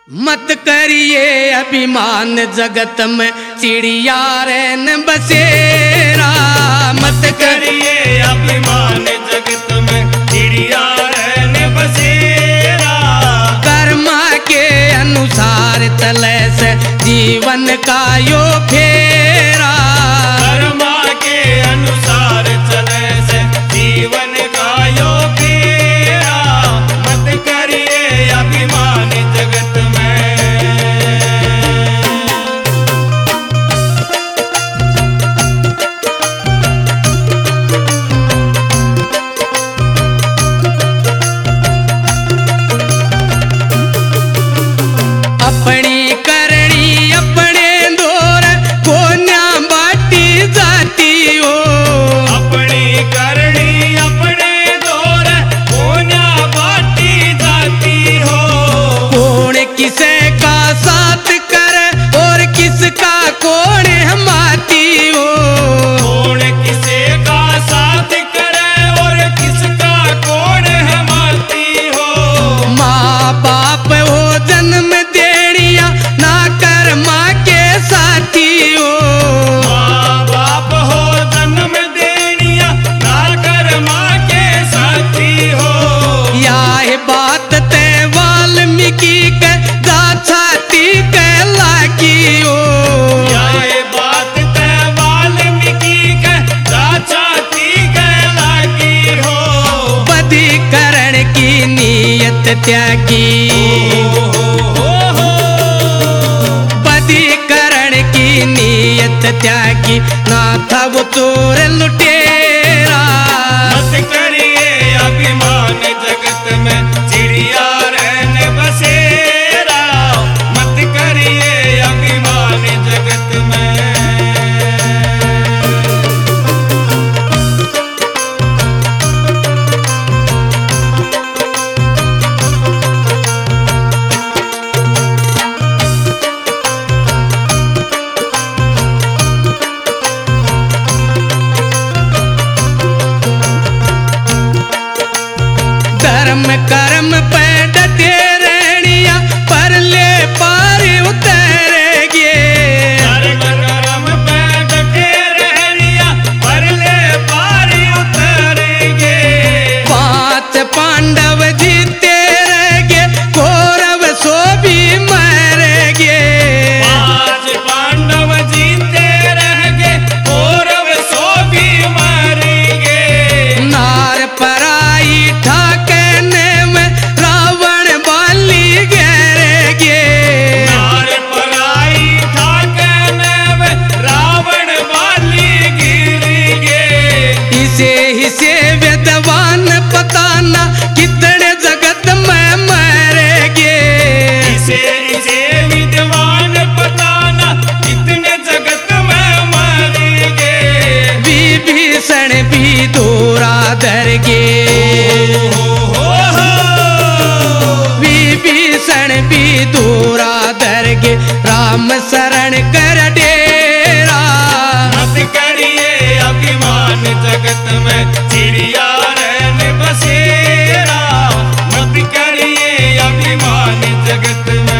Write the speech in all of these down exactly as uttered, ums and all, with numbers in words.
मत करिए अभिमान जगत में चिड़िया रैन बसेरा। मत करिए अभिमान जगत में चिड़िया रैन बसेरा। कर्मा के अनुसार तले से जीवन का यो फेरा। कर्मा के अनुसार चले से जीवन का यो फेरा। मत करिए अभिमान जगत में। अपनी करनी अपने दौर कोन्या बाटी जाती हो। अपनी करनी अपने दौर कोन्या बाटी जाती हो। कौन किसे का साथ करे और किसका कौन हमाती हो। कौन किसे का साथ करे और किसका कौन हमाती हो। माँ बाप हो जन्म देनिया ना कर माँ के साथी हो। माँ बाप हो जन्म देनिया ना कर माँ के साथी हो। यह बात ते वाल्मीकि के जा छाती के लागी हो। ये बात ते वाल्मीकि के जा छाती के लागी हो। बदी करण की नीयत त्यागी। बदी करण की नीयत त्यागी ना था वो चोर लुटेरा। मत करिए अभिमान जगत में चिड़िया रैन बसेरा। मत करिए अभिमान जगत में। धर्म कर्म पे डटे रहनिया पर ले पार उतरेगे। कर्म कर्म पे डटे रहनिया पर ले पार उतरेंगे। पांच पांडव जीते रहेंगे कौरव सो भी मरेंगे। पांच पांडव जीते रहेंगे कौरव सो भी मरेंगे। नार पराई ठाकने में रावण बाली घेरेगे। नार पराई ठाकने में रावण बाली गिरेंगे। इसे हिसे विद्वान पताना कितने जगत में मरेंगे। इसे इसे विद्वान बताना कितने जगत में मरेंगे। विभीषण भी दूरा धरगे। विभीषण भी दूरा धरगे राम शरण कर डेरा। मत करिए अभिमान जगत में चिड़िया रैन बसेरा। मत करिए अभिमान जगत में।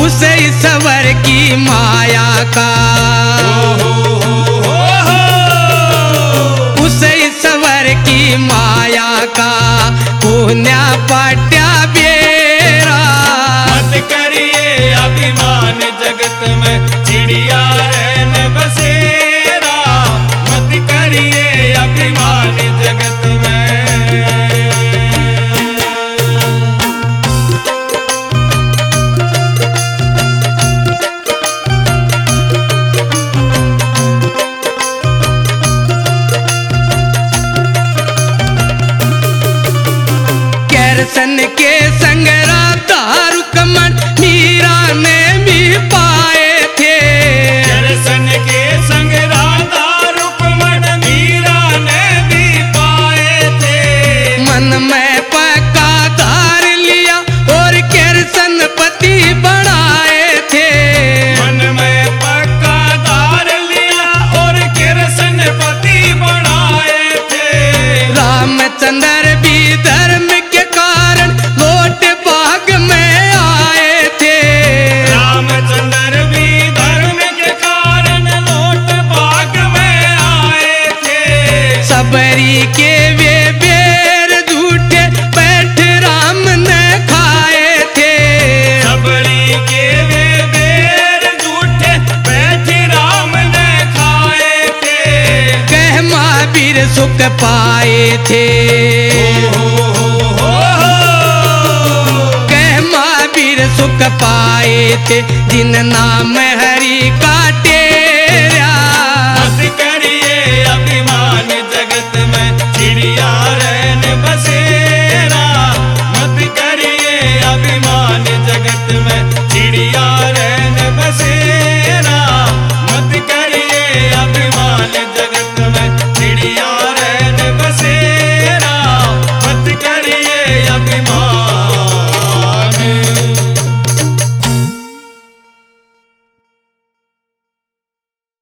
उस ईश्वर की माया का, उस ईश्वर की माया का पुण्य पाट्या बेरा। मत करिए अभिमान जगत में चिड़िया रहने बसेरा, मत करिए अभिमान जगत में। कृष्ण के संग राधा रुक्मण मीरा ने भी पाए थे। कृष्ण के संग राधा रुक्मण मीरा ने भी पाए थे। मन में पक्का धार लिया और कृष्ण पति बनाए थे। मन में पक्का धार लिया और कृष्ण पति बनाए थे। रामचंद्र भी धर्म के कारण लौट बाग में आए थे। रामचंद्र भी धर्म के कारण लौट बाग में आए थे। सबरी के वे बेर झूठे बैठ राम ने खाए थे। सबरी के वे बेर झूठे बैठ राम ने खाए थे। कह महावीर सुख पाए थे। कह महावीर सुख पाए थे जिन नाम हरि का टेरा। मत करिए अभिमान जगत में चिड़िया